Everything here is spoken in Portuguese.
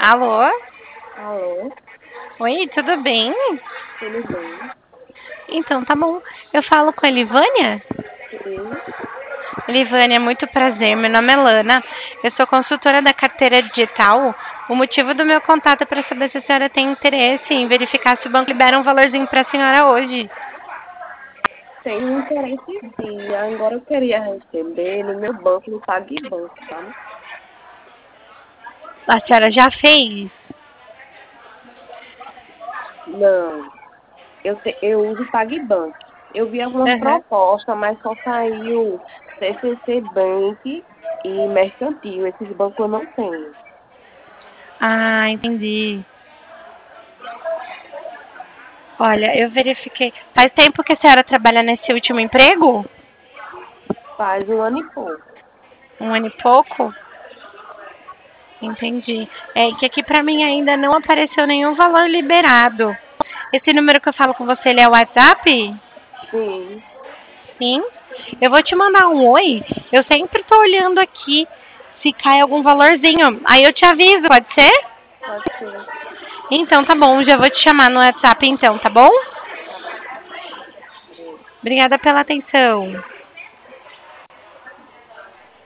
Alô? Alô, Oi, tudo bem? tudo bem? Então, tá bom. Eu falo com a Elivânia? Sim, Elivânia, muito prazer. Meu nome é Lana. Eu sou consultora da carteira digital. O motivo do meu contato é para saber se a senhora tem interesse em verificar se o banco libera um valorzinho para a senhora hoje. tenho interesse sim. Agora eu queria receber no meu banco, no PagBank, sabe? A senhora já fez? Não, eu uso o PagBank. Eu vi algumas Aham. propostas, mas só saiu CCC Bank e Mercantil. Esses bancos eu não tenho. Ah, entendi. Olha, eu verifiquei. Faz tempo que a senhora trabalha nesse último emprego? Faz um ano e pouco. Um ano e pouco? Entendi. É que aqui para mim ainda não apareceu nenhum valor liberado. Esse número que eu falo com você, ele é o WhatsApp? Sim, Sim. Eu vou te mandar um oi. Eu sempre tô olhando aqui se cai algum valorzinho. Aí eu te aviso, pode ser? pode ser. Então tá bom, já vou te chamar no WhatsApp então, tá bom? Tá bom. Obrigada pela atenção.